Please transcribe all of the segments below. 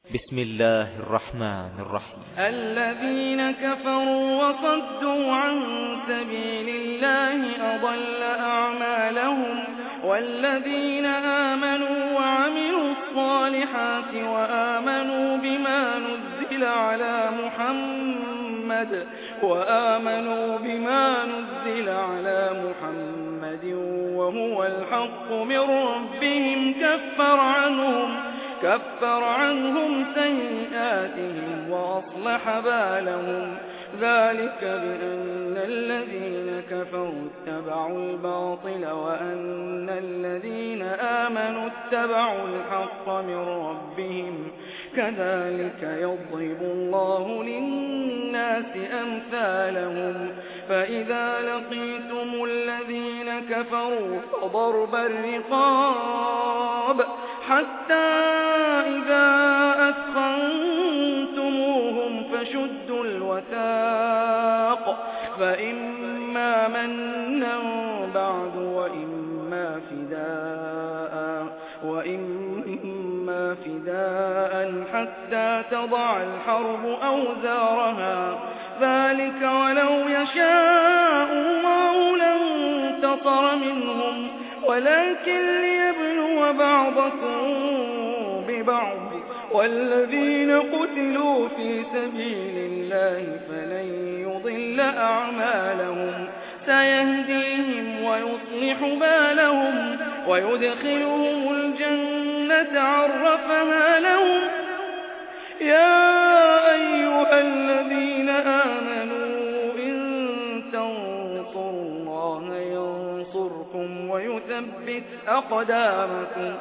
بسم الله الرحمن الرحيم. الذين كفروا وصدوا عن سبيل الله أضل أعمالهم والذين آمنوا وعملوا الصالحات وآمنوا بما نزل على محمد وهو الحق من ربهم كفر عنهم سيئاتهم وأصلح بالهم ذلك بأن الذين كفروا اتبعوا الباطل وأن الذين آمنوا اتبعوا الحق من ربهم كذلك يضرب الله للناس أمثالهم فإذا لقيتم الذين كفروا فضرب الرقاب حتى إذا أثخنتموهم فشدوا الوثاق فإما منا بعد وإما فداء حتى تضع الحرب أوزارها ذلك ولو يشاء الله لانتصر منهم ولكن ليبلو بعضكم ببعض والذين قتلوا في سبيل الله فلن يضل أعمالهم سيهديهم ويصلح بالهم ويدخلهم الجنة عرفها لهم يا أيها الذين آمنوا إن تنصروا الله ينصركم ويثبت أقدامكم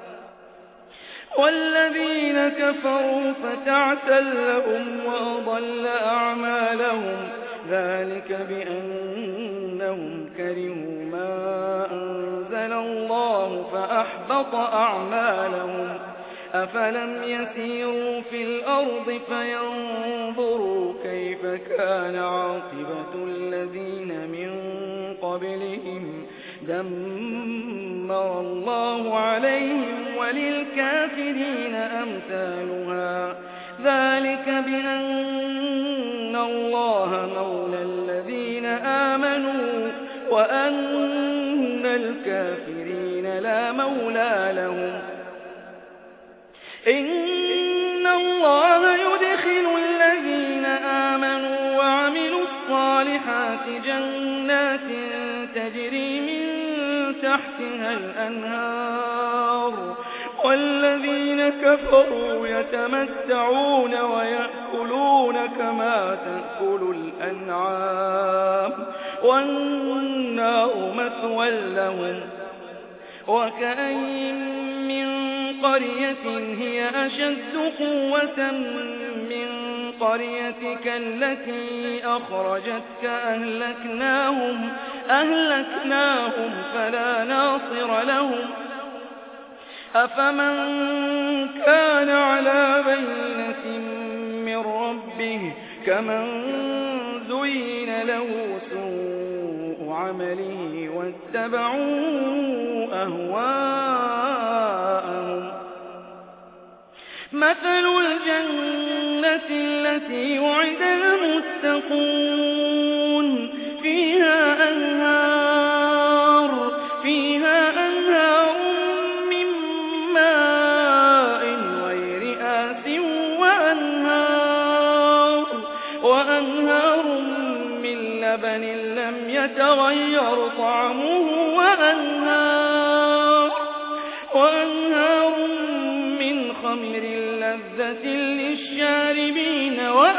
والذين كفروا فتعسل لهم وأضل أعمالهم ذلك بأنهم كرهوا ما أنزل الله فأحبط أعمالهم أفلم يسيروا في الأرض فينظروا كيف كان عاقبة الذين من قبلهم دمر الله عليهم وللكافرين أمثالها ذلك بأن الله مولى الذين آمنوا وأن الكافرين لا مولى لهم إن الله يدخل الذين آمنوا وعملوا الصالحات جنات تجري من تحتها الأنهار والذين كفروا يتمتعون ويأكلون كما تأكل الأنعام والنار مثوى لهم وكأين من قرية هي أشد قوة من قريتك التي أخرجتك أهلكناهم فلا ناصر لهم أفمن كان على بينة من ربه كمن زين له سوء عمله واتبعوا أهواءهم مثل الجنة التي وعد المتقون فيها أنهار من ماء غير آسٍ وأنهار من لبن لم يتغير طعمه وأنهار من خمر لذة للشاربين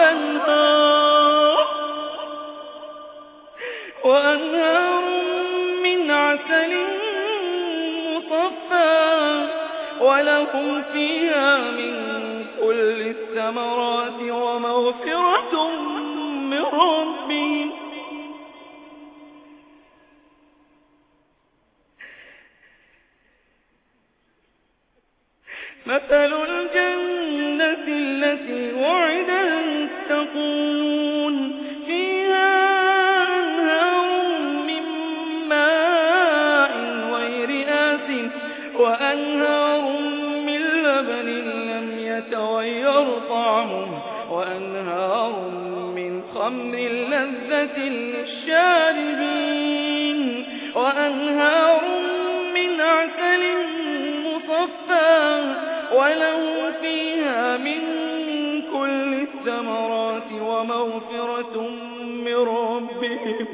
وأنهار من عسل مصفى ولهم فيها من كل الثمرات ومغفرة من ربهم مثل الجنة التي وعد المتقون فيها أنهار من ماء غير آسٍ وأنهار من لبن لم يتغير يتغير طعمه وأنهار من خمر لذة للشاربين وأنهار من عسل مصفى ولهم فيها من كل الثمرات ومغفرة من ربهم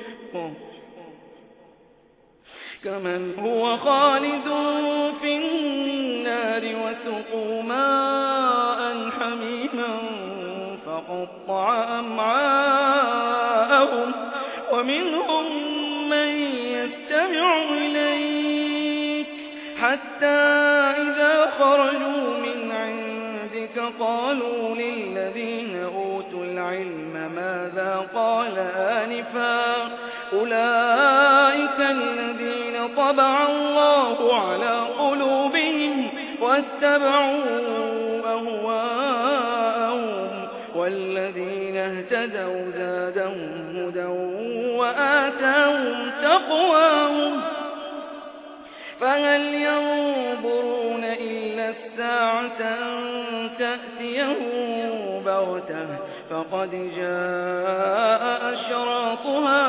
كمن هو خالد في النار وسقوا ماء حميما فقطع أمعاءهم ومنهم من يستمع إليك حتى إذا خرجوا من عندك قالوا للذين أوتوا العلم ماذا قال آنفا أولئك الذين طبع الله على قلوبهم واتبعوا أهواءهم والذين اهتدوا زادهم هدى وآتاهم تقواهم فهل ينظرون إلا الساعة أن تأتيهم بغتة فقد جاء أشراطها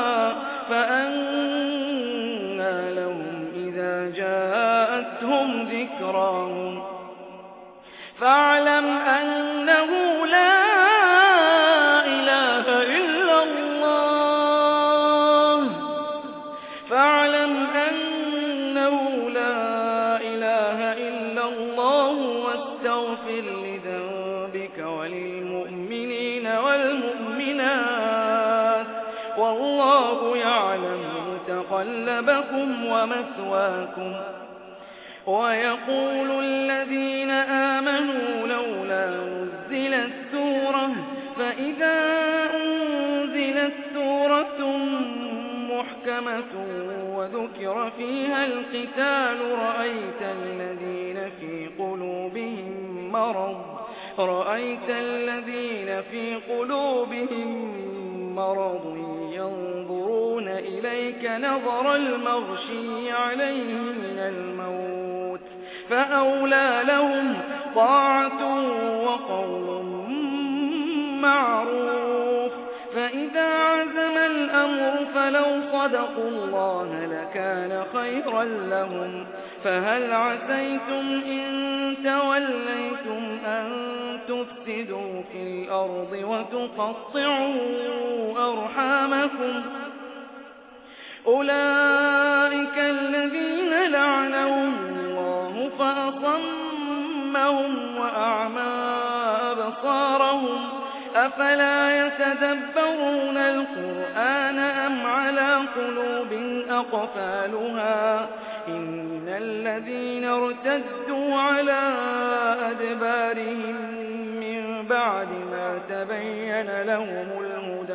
فأنى لهم إذا جاءتهم ذكراهم فاعلم أنه لا إله إلا الله فاعلم أنه لا إله إلا الله واستغفر لذنبك وللمؤمنين والمؤمنات والله يعلم متقلبكم ومثواكم ويقول الذين آمنوا لولا نزلت سورة فإذا أنزلت سورة محكمة وذكر فيها القتال رأيت الذين في قلوبهم مرض ينظرون إليك نظر المغشي عليه من الموت فأولى لهم طاعة وقول معروف فإذا عزم الأمر فلو صدقوا الله لكان خيرا لهم فهل عسيتم إن توليتم أن تفسدوا في الأرض وتقطعوا أرحامكم أولئك الذين لعنهم الله فأصمهم وأعمى أبصارهم أفلا يتدبرون القرآن أم على قلوب أقفالها إن الذين ارتدوا على أدبارهم من بعد ما تبين لهم الهدى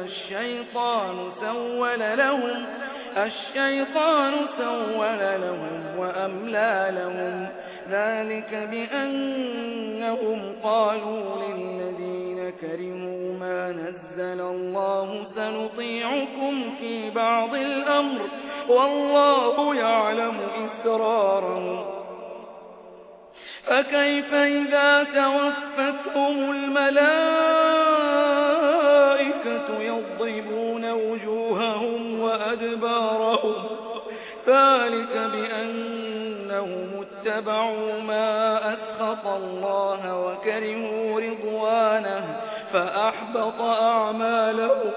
الشيطان سول لهم وأملى لهم ذلك بأنهم قالوا للذين كرهوا ما نزل الله سنطيعكم في بعض الأمر والله يعلم إسرارهم فكيف إذا توفتهم الملائكة يضربون وجوههم وأدبارهم ذلك بأنهم اتبعوا ما أسخط الله وكرهوا رضوانه فأحبط أعمالهم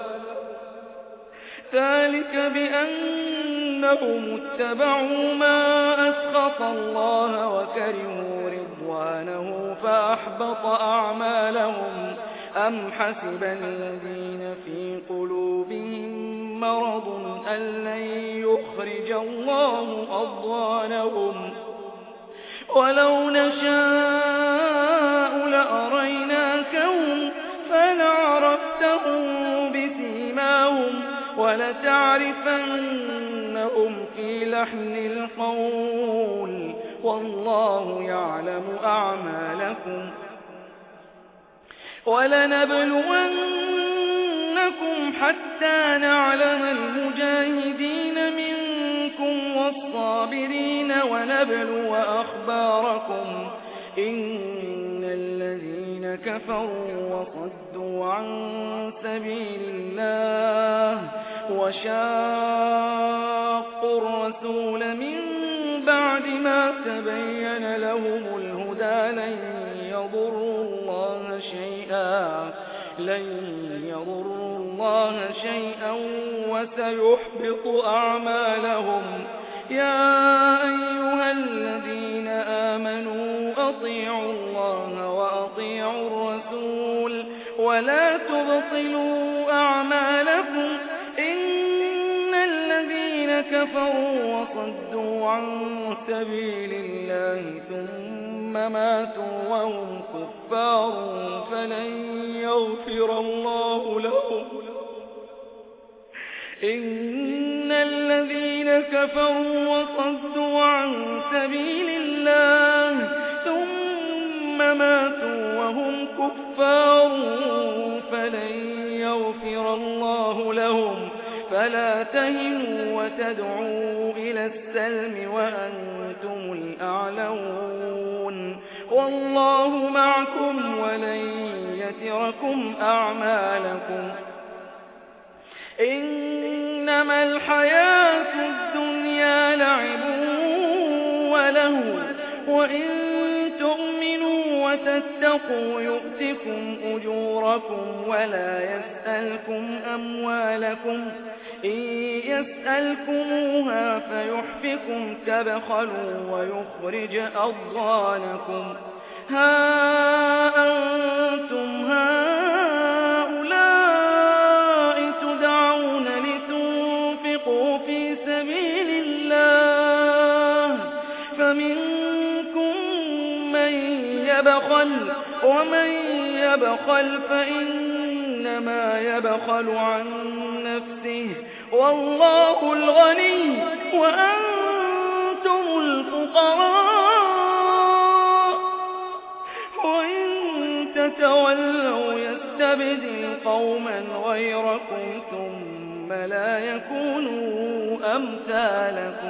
ذلك بأنهم اتبعوا ما أسخط الله وكرهوا رضوانه فأحبط أعمالهم أم حسب الذين في قلوبهم مرض أن لن يخرج الله أضغانهم ولو نشاء لأريناكهم فلعرفتهم بسيماهم ولتعرفنهم في لحن القول والله يعلم أعمالكم ولنبلونكم حتى نعلم المجاهدين منكم والصابرين ونبلو أخباركم إن الذين كفروا وصدوا عن سبيل الله وشاقوا الرسول من بعد ما تبين لهم الهدى لن يضروا الله شيئا وسيحبط أعمالهم. يا أيها الذين آمنوا أطيعوا الله وأطيعوا الرسول ولا تبطلوا أعمالكم إن الذين كفروا وصدوا عن سبيل الله ثم ماتوا وهم كفار فلن يغفر الله لهم. إن الذين كفروا وصدوا عن سبيل الله ثم ماتوا وهم كفار فلن يغفر الله لهم. فلا تهنوا وتدعوا إلى السلم وأنتم الأعلون والله معكم ولن يتركم أعمالكم. إنما الحياة الدنيا لعب وله وإن تؤمنوا وتتقوا يؤتكم أجوركم ولا يسألكم أموالكم إن يسألكموها فيحفكم تبخلوا ويخرج أضغانكم. ها أنتم هؤلاء تدعون لتنفقوا في سبيل الله فمنكم من يبخل ومن يبخل فإنما يبخل عن نفسه والله الغني وأنتم الفقراء وإن تتولوا يستبدل قوما غيركم ثم لا يكونوا أمثالكم.